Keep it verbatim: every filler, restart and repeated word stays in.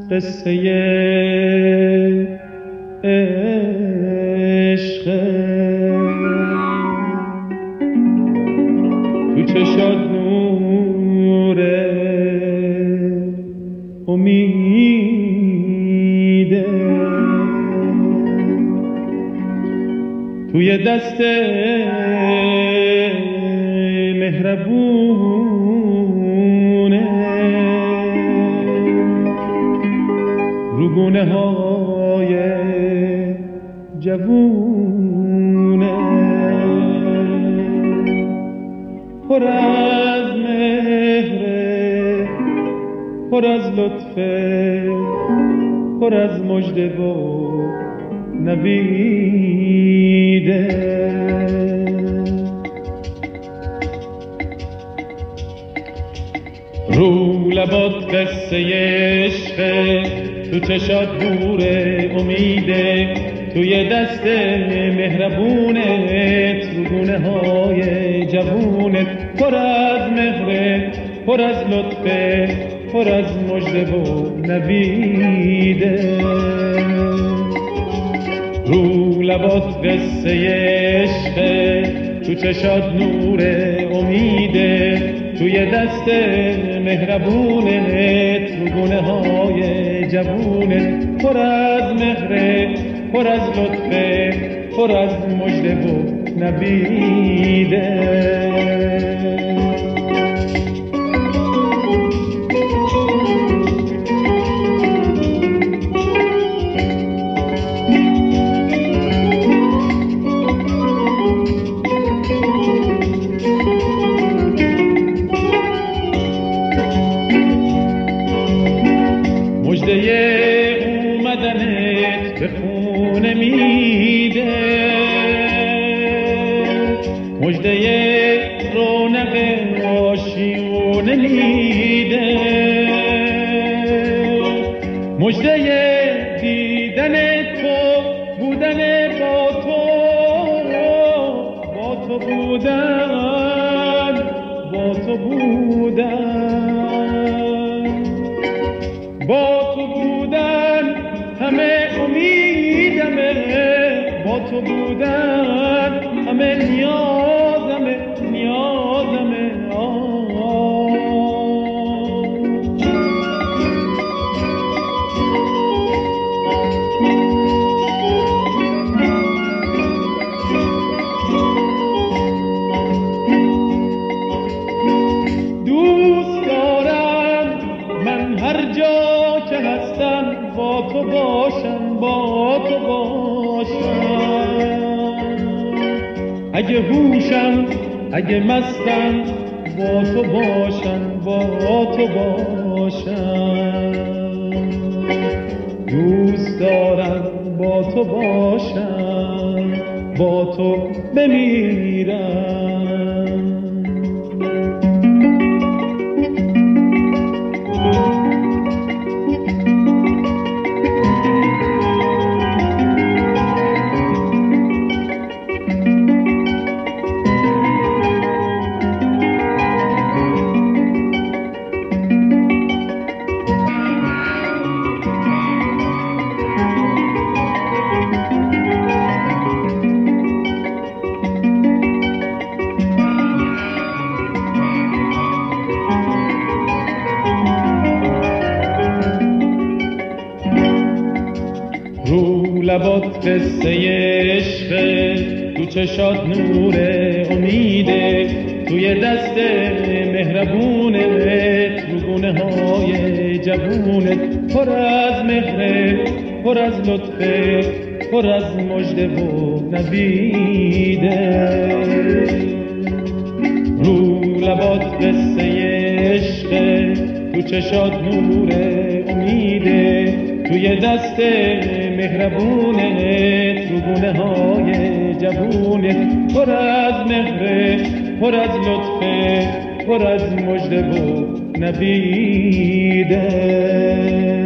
قصه عشق تو چشات نور امیده، توی دست مهربونه، روگونه های جوونه، پر از مهره، پر از لطفه، پر از مژده و نویده. رو لبات قصه عشقه، تو چشات نور امیده، توی دست مهربونت، روگونه های جوونت، پر از مهره، پر از لطفه، پر از مژده و نویده. رو لبات قصه عشقه، تو چشات نور امیده، توی دست مهربونت، روگونه های جوونت، پر از مهره، پر از لطفه، پر از مژده و نویده. مژده اومدنت به خونه میده، مژده رونق آشیونه میده، مژده دیدن تو، بودن با تو، با تو بودن، با تو بودن، با تو بودن همه امیدمه، با تو بودن همه نیازمه، نیازمه. دوست دارم من هر جا که هستم با تو باشم، با تو باشم، اگه هوشم، اگه مستم، با تو باشم، با تو باشم. دوست دارم با تو باشم، با تو بمیرم. رو لبات قصه عشقه، تو چشات نور امیده، توی دست مهربونت، روگونه های جوونت، پر از مهره، پر از لطفه، پر از مژده و نویده. رو لبات قصه عشقه، تو چشات نور امیده، توی دست مهربونت، روگونه های جوونت، پر از مهره، پر از لطفه، پر از مژده و نویده.